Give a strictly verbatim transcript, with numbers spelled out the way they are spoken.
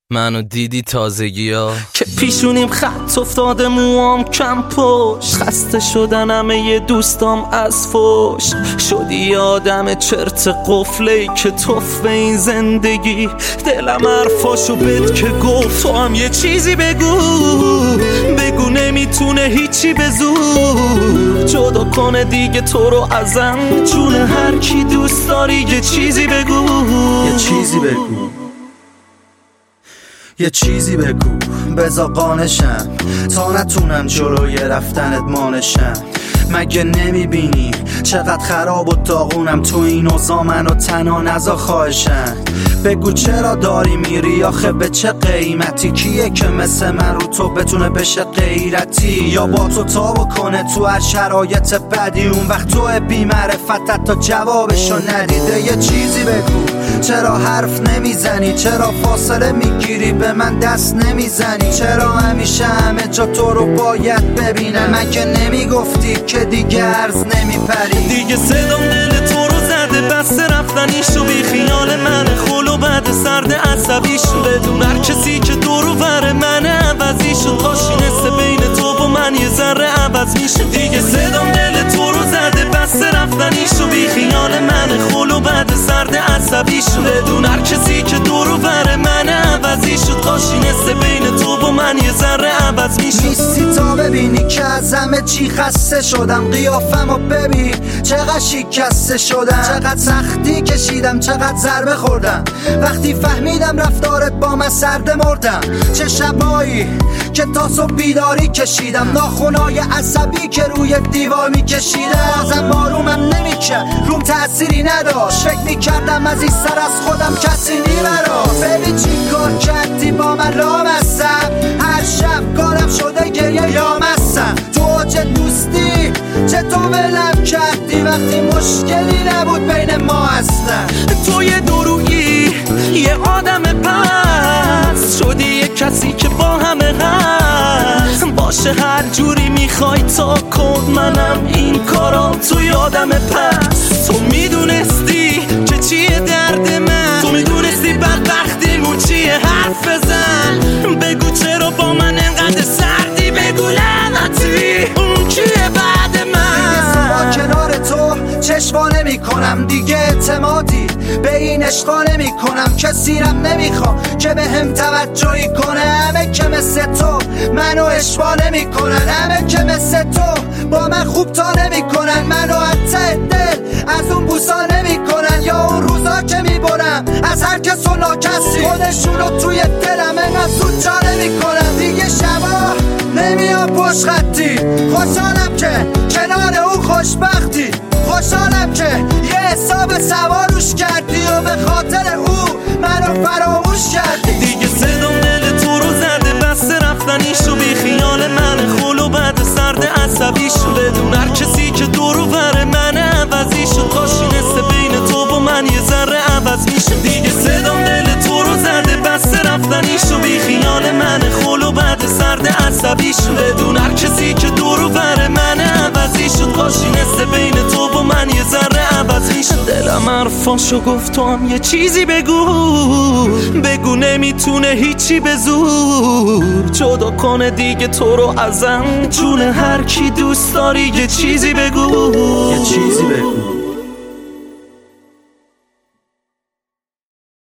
منو دیدی تازگی ها که پیشونیم خط افتاده، موام کم پشت، خسته شدن همه یه دوستام از فوش. شدی آدم چرت قفله که توف به این زندگی. دلم حرفاشو بد که گفت تو هم یه چیزی بگو بگو نمیتونه هیچی به زور جدا کنه دیگه تو رو ازم. جون هر کی دوست داری یه چیزی بگو یه چیزی بگو یه چیزی بگو بزا قانشم تا نتونم جلوی رفتنت مانشم. مگه نمیبینی چقدر خراب و داغونم تو این اوضاع؟ منو تنها نزا خواهشم. بگو چرا داری میری آخه به چه قیمتی؟ کیه که مثل من رو تو بتونه بشه غیرتی یا با تو تا بکنه تو هر شرایط بدی؟ اون وقت تو بی معرفتت تا جوابشو ندیده. یه چیزی بگو چرا حرف نمیزنی؟ چرا فاصله میگیری به من دست نمیزنی؟ چرا همیشه همه جا تو رو باید ببینم؟ من که نمیگفتی که دیگه عرض نمیپری؟ دیگه صدام دل تو رو زده، بس رفتنیشو بی خیال من خلو بعد سرد عصبیشو. بدون هر کسی که دورو بره من عوضیشو، کاشینسته بین تو و من یه ذره عوض میشه. دیگه صدام دل تو رو زده، بس رفتنیشو بی خیال من خلو بعد سرد عصبیشو. بدون هر کسی که دورو بره من عوضیشو، کاشینسته بین تو و من یه ذره عوض میشه. نیستی تا ببینی که از همه چی خسته شدم. قیافمو ببین چقدر شکسته شدم، چقدر سختی کشیدم، چقدر ضربه خوردم. وقتی فهمیدم رفتارت با من سرده مردم. چه شبایی که تا صبح بیداری کشیدم، ناخونای عصبی که روی دیوار میکشیدم. بازم بارومم نمیکرد، روم تأثیری نداشت. فکر میکردم از این سر از خودم کسی نیبراست. ببین چی کار کردی با من لامستم، هر شب کارم شده گریه یا مستم. تو اوج دوستی چطور ولم کردی وقتی مشکلی نبود بین ما اصلا؟ تو یه درویی یه آدم پس شدی، یه کسی که با همه هست. باشه هر جوری میخوای تا کن، منم این کارام تو یادم پس. تو میدونستی که چیه درد من، تو میدونستی بدبختیمون چیه، حرف بزن بگو چرا با من انقدر سردی. بگو لعنتی اون کیه بعد من؟ با کنار تو چشوا نمی کنم دیگه، اعتمادی به این عشقا نمی کنم. کسیرم نمیخوام که به هم توجهی کنه. همه که مثل تو منو اشوا نمی کنن، همه که مثل تو با من خوب تا نمی کنن. منو حتی دل از اون بوسا نمی کنن، یا اون روزا که می برم از هر کس و ناکسی خودشونو توی دلم انقدر زود جا نمی کنن. دیگه شبا نمیام پشت خطی، خوشحالم که کنار اون خوشبختی. خوشحالم که یه حساب سواروش کردی و به خاطر او منو فراموش کردی. دیگه صدام دل تو رو زده، بس رفتنیشو بی خیال من خلو بعد سرد عصبیشو. بدون هر کسی که دورو بره من عوضیشو، کاشینسته بین تو و من یه ذره عوض میشه. دیگه صدام دل تو رو زده، بس رفتنیشو بی خیال من خلو بعد سرد عصبیشو. بدون هر کسی که دورو بره من عوضیشو، کاشینسته بین تو و من یه ذره عوض میشه. دلم حرفاشو گفت تو هم یه چیزی بگو بگو نمیتونه هیچی به زور جدا کنه دیگه تو رو ازم. جون هر کی دوست داری یه چیزی بگو یه چیزی بگو